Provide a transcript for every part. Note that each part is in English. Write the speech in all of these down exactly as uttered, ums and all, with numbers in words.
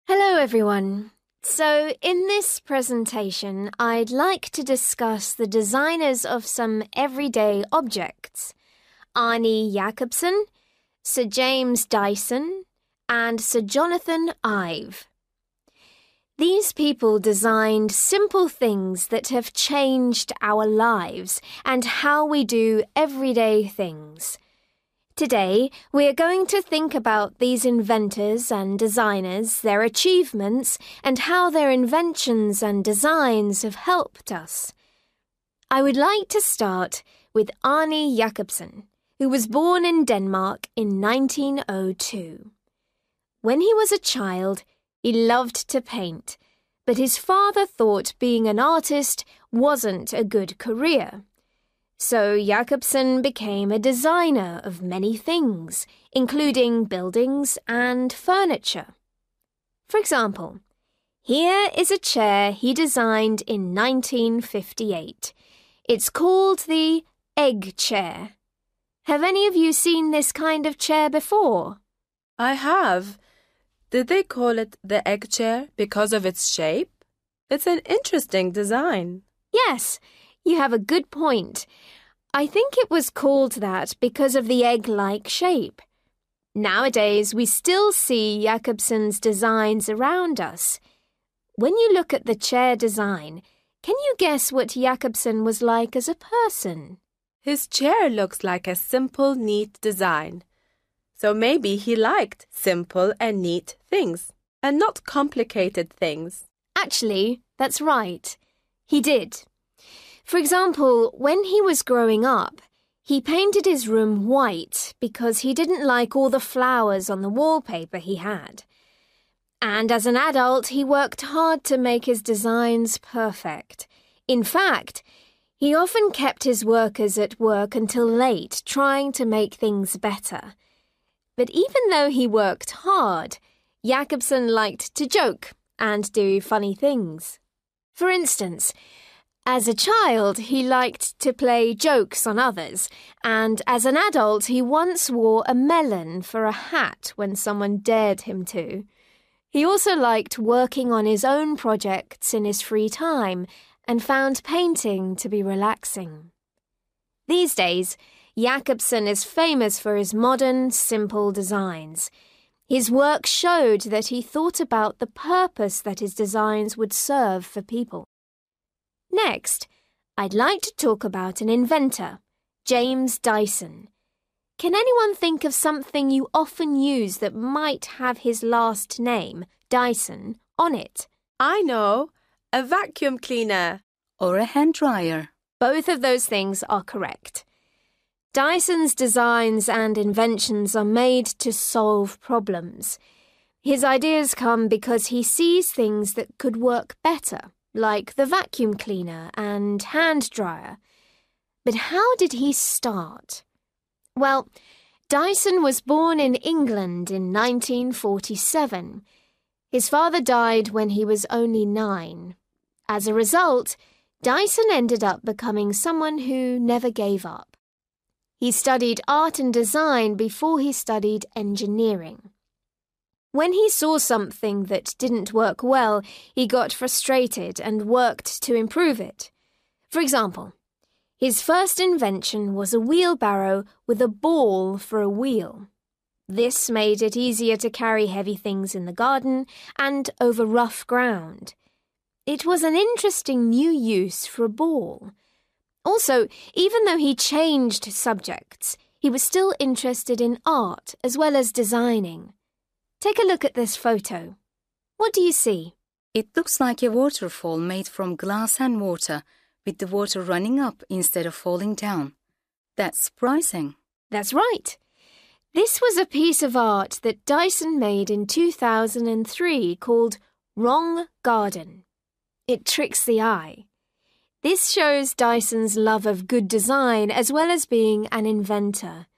Hello everyone. So in this presentation, I'd like to discuss the designers of some everyday objects. Arne Jacobsen, Sir James Dyson, and Sir Jonathan Ive. These people designed simple things that have changed our lives and how we do everyday things. Today, we are going to think about these inventors and designers, their achievements, and how their inventions and designs have helped us. I would like to start with Arne Jacobsen, who was born in Denmark in nineteen oh two. When he was a child, he loved to paint, but his father thought being an artist wasn't a good career. So Jacobsen became a designer of many things, including buildings and furniture. For example, here is a chair he designed in nineteen fifty-eight. It's called the egg chair. Have any of you seen this kind of chair before? I have. Did they call it the egg chair because of its shape? It's an interesting design. Yes. You have a good point. I think it was called that because of the egg-like shape. Nowadays, we still see Jacobsen's designs around us. When you look at the chair design, can you guess what Jacobsen was like as a person? His chair looks like a simple, neat design. So maybe he liked simple and neat things, and not complicated things. Actually, that's right. He did. For example, when he was growing up, he painted his room white because he didn't like all the flowers on the wallpaper he had. And as an adult, he worked hard to make his designs perfect. In fact, he often kept his workers at work until late, trying to make things better. But even though he worked hard, Jacobsen liked to joke and do funny things. For instance, as a child, he liked to play jokes on others, and as an adult, he once wore a melon for a hat when someone dared him to. He also liked working on his own projects in his free time and found painting to be relaxing. These days, Jacobsen is famous for his modern, simple designs. His work showed that he thought about the purpose that his designs would serve for people. Next, I'd like to talk about an inventor, James Dyson. Can anyone think of something you often use that might have his last name, Dyson, on it? I know, a vacuum cleaner. Or a hand dryer. Both of those things are correct. Dyson's designs and inventions are made to solve problems. His ideas come because he sees things that could work better, like the vacuum cleaner and hand dryer. But how did he start? Well, Dyson was born in England in nineteen forty-seven. His father died when he was only nine. As a result, Dyson ended up becoming someone who never gave up. He studied art and design before he studied engineering. When he saw something that didn't work well, he got frustrated and worked to improve it. For example, his first invention was a wheelbarrow with a ball for a wheel. This made it easier to carry heavy things in the garden and over rough ground. It was an interesting new use for a ball. Also, even though he changed subjects, he was still interested in art as well as designing. Take a look at this photo. What do you see? It looks like a waterfall made from glass and water, with the water running up instead of falling down. That's surprising. That's right. This was a piece of art that Dyson made in two thousand three called Wrong Garden. It tricks the eye. This shows Dyson's love of good design as well as being an inventor.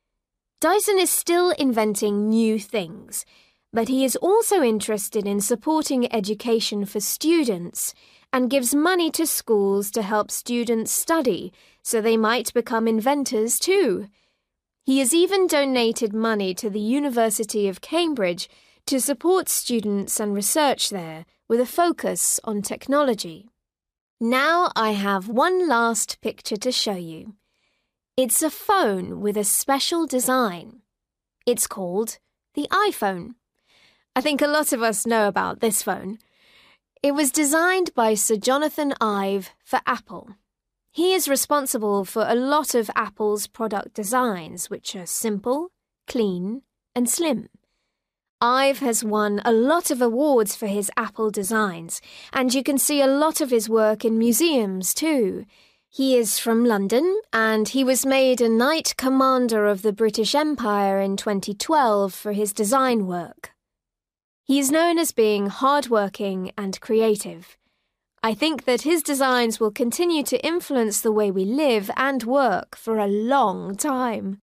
Dyson is still inventing new things, but he is also interested in supporting education for students and gives money to schools to help students study so they might become inventors too. He has even donated money to the University of Cambridge to support students and research there with a focus on technology. Now I have one last picture to show you. It's a phone with a special design. It's called the iPhone. I think a lot of us know about this phone. It was designed by Sir Jonathan Ive for Apple. He is responsible for a lot of Apple's product designs, which are simple, clean, and slim. Ive has won a lot of awards for his Apple designs, and you can see a lot of his work in museums too. He is from London, and he was made a Knight Commander of the British Empire in twenty twelve for his design work. He is known as being hardworking and creative. I think that his designs will continue to influence the way we live and work for a long time.